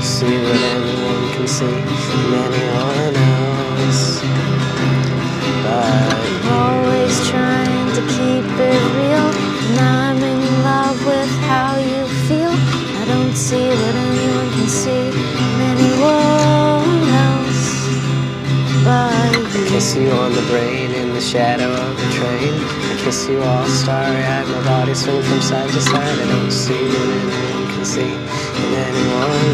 see what anyone can see in anyone else. But always trying to keep it real, and I'm in love with how you feel. I don't see what anyone can see in anyone else but you. I kiss you on the brain in the shadow of the train. I kiss you all starry-eyed, my body swing from side to side. I don't see what anyone can see in anyone